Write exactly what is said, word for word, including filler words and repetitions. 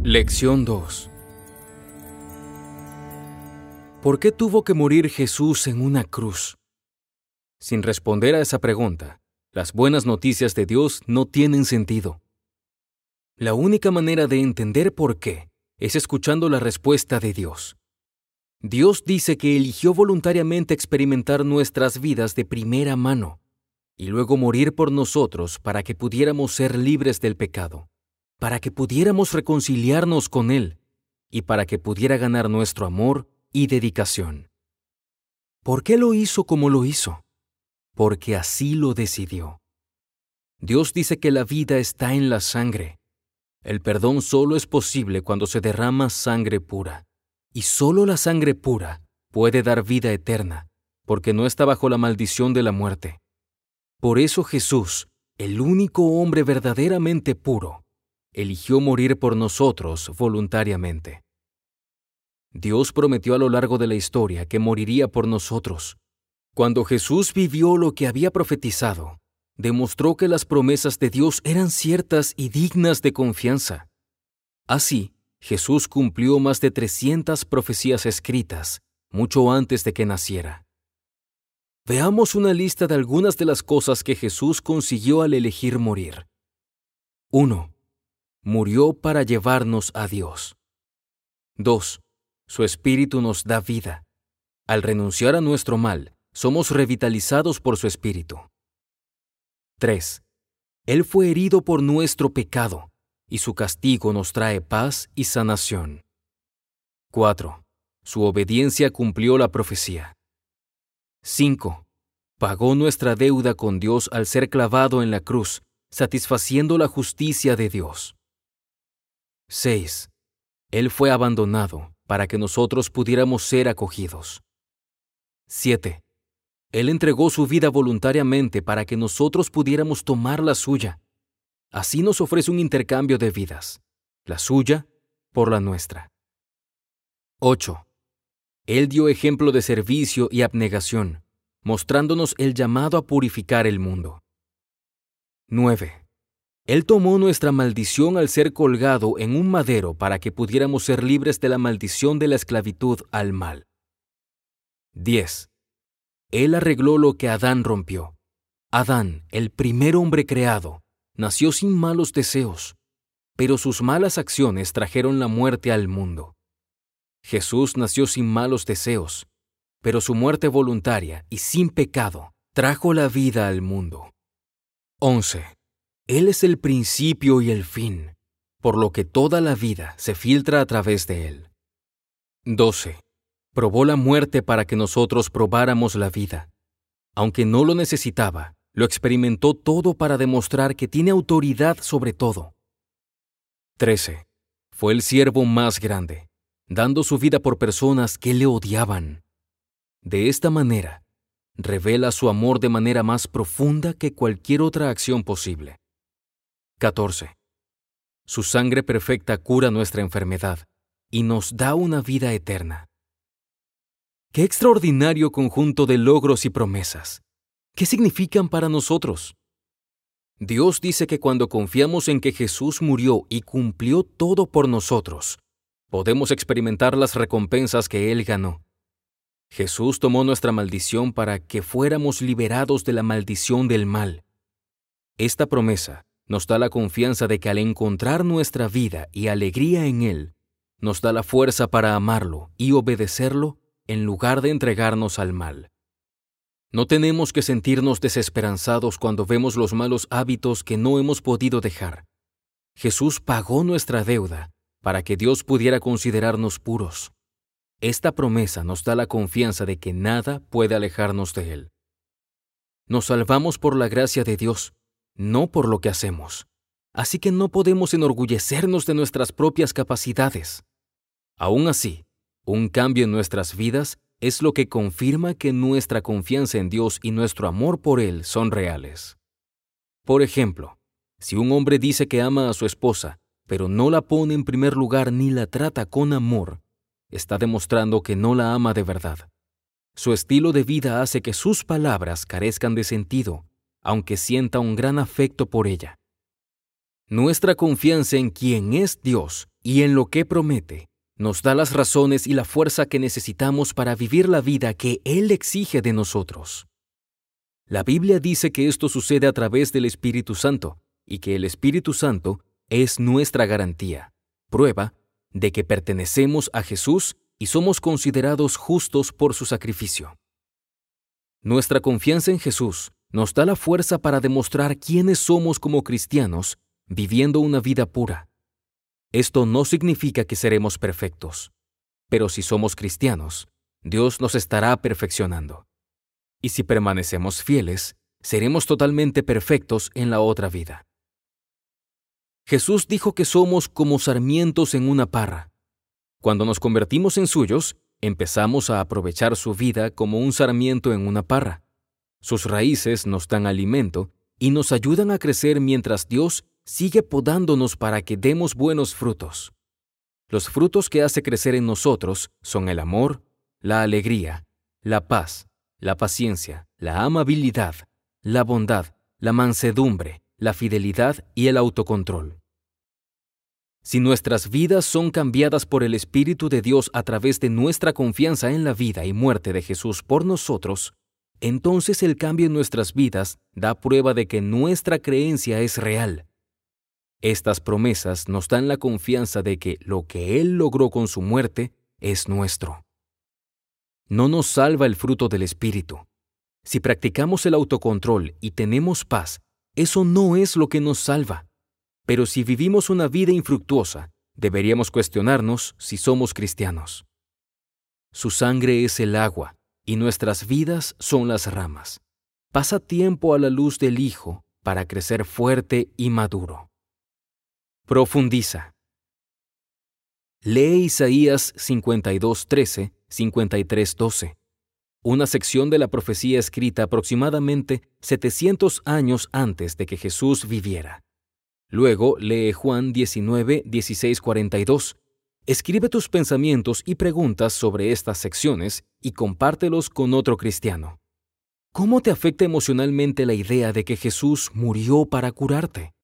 Lección dos. ¿Por qué tuvo que morir Jesús en una cruz? Sin responder a esa pregunta, las buenas noticias de Dios no tienen sentido. La única manera de entender por qué es escuchando la respuesta de Dios. Dios dice que eligió voluntariamente experimentar nuestras vidas de primera mano y luego morir por nosotros para que pudiéramos ser libres del pecado, para que pudiéramos reconciliarnos con Él y para que pudiera ganar nuestro amor y dedicación. ¿Por qué lo hizo como lo hizo? Porque así lo decidió. Dios dice que la vida está en la sangre. El perdón solo es posible cuando se derrama sangre pura. Y solo la sangre pura puede dar vida eterna, porque no está bajo la maldición de la muerte. Por eso Jesús, el único hombre verdaderamente puro, eligió morir por nosotros voluntariamente. Dios prometió a lo largo de la historia que moriría por nosotros. Cuando Jesús vivió lo que había profetizado, demostró que las promesas de Dios eran ciertas y dignas de confianza. Así, Jesús cumplió más de trescientas profecías escritas, mucho antes de que naciera. Veamos una lista de algunas de las cosas que Jesús consiguió al elegir morir. uno. Murió para llevarnos a Dios. dos. Su Espíritu nos da vida. Al renunciar a nuestro mal, somos revitalizados por su Espíritu. tres. Él fue herido por nuestro pecado, y su castigo nos trae paz y sanación. cuatro. Su obediencia cumplió la profecía. cinco. Pagó nuestra deuda con Dios al ser clavado en la cruz, satisfaciendo la justicia de Dios. seis. Él fue abandonado para que nosotros pudiéramos ser acogidos. siete. Él entregó su vida voluntariamente para que nosotros pudiéramos tomar la suya. Así nos ofrece un intercambio de vidas, la suya por la nuestra. ocho. Él dio ejemplo de servicio y abnegación, mostrándonos el llamado a purificar el mundo. nueve. Él tomó nuestra maldición al ser colgado en un madero para que pudiéramos ser libres de la maldición de la esclavitud al mal. diez. Él arregló lo que Adán rompió. Adán, el primer hombre creado, nació sin malos deseos, pero sus malas acciones trajeron la muerte al mundo. Jesús nació sin malos deseos, pero su muerte voluntaria y sin pecado trajo la vida al mundo. once. Él es el principio y el fin, por lo que toda la vida se filtra a través de Él. doce. Probó la muerte para que nosotros probáramos la vida. Aunque no lo necesitaba, lo experimentó todo para demostrar que tiene autoridad sobre todo. trece. Fue el siervo más grande, dando su vida por personas que le odiaban. De esta manera, revela su amor de manera más profunda que cualquier otra acción posible. catorce. Su sangre perfecta cura nuestra enfermedad y nos da una vida eterna. ¡Qué extraordinario conjunto de logros y promesas! ¿Qué significan para nosotros? Dios dice que cuando confiamos en que Jesús murió y cumplió todo por nosotros, podemos experimentar las recompensas que Él ganó. Jesús tomó nuestra maldición para que fuéramos liberados de la maldición del mal. Esta promesa nos da la confianza de que al encontrar nuestra vida y alegría en Él, nos da la fuerza para amarlo y obedecerlo en lugar de entregarnos al mal. No tenemos que sentirnos desesperanzados cuando vemos los malos hábitos que no hemos podido dejar. Jesús pagó nuestra deuda para que Dios pudiera considerarnos puros. Esta promesa nos da la confianza de que nada puede alejarnos de Él. Nos salvamos por la gracia de Dios, no por lo que hacemos. Así que no podemos enorgullecernos de nuestras propias capacidades. Aún así, un cambio en nuestras vidas es lo que confirma que nuestra confianza en Dios y nuestro amor por Él son reales. Por ejemplo, si un hombre dice que ama a su esposa, pero no la pone en primer lugar ni la trata con amor, está demostrando que no la ama de verdad. Su estilo de vida hace que sus palabras carezcan de sentido, aunque sienta un gran afecto por ella. Nuestra confianza en quien es Dios y en lo que promete nos da las razones y la fuerza que necesitamos para vivir la vida que Él exige de nosotros. La Biblia dice que esto sucede a través del Espíritu Santo y que el Espíritu Santo es nuestra garantía, prueba de que pertenecemos a Jesús y somos considerados justos por su sacrificio. Nuestra confianza en Jesús nos da la fuerza para demostrar quiénes somos como cristianos, viviendo una vida pura. Esto no significa que seremos perfectos, pero si somos cristianos, Dios nos estará perfeccionando. Y si permanecemos fieles, seremos totalmente perfectos en la otra vida. Jesús dijo que somos como sarmientos en una parra. Cuando nos convertimos en suyos, empezamos a aprovechar su vida como un sarmiento en una parra. Sus raíces nos dan alimento y nos ayudan a crecer mientras Dios sigue podándonos para que demos buenos frutos. Los frutos que hace crecer en nosotros son el amor, la alegría, la paz, la paciencia, la amabilidad, la bondad, la mansedumbre, la fidelidad y el autocontrol. Si nuestras vidas son cambiadas por el Espíritu de Dios a través de nuestra confianza en la vida y muerte de Jesús por nosotros, entonces el cambio en nuestras vidas da prueba de que nuestra creencia es real. Estas promesas nos dan la confianza de que lo que Él logró con su muerte es nuestro. No nos salva el fruto del Espíritu. Si practicamos el autocontrol y tenemos paz, eso no es lo que nos salva. Pero si vivimos una vida infructuosa, deberíamos cuestionarnos si somos cristianos. Su sangre es el agua y nuestras vidas son las ramas. Pasa tiempo a la luz del Hijo para crecer fuerte y maduro. Profundiza. Lee Isaías cincuenta y dos trece, cincuenta y tres doce, una sección de la profecía escrita aproximadamente setecientos años antes de que Jesús viviera. Luego lee Juan diecinueve, dieciséis, cuarenta y dos. Escribe tus pensamientos y preguntas sobre estas secciones y compártelos con otro cristiano. ¿Cómo te afecta emocionalmente la idea de que Jesús murió para curarte?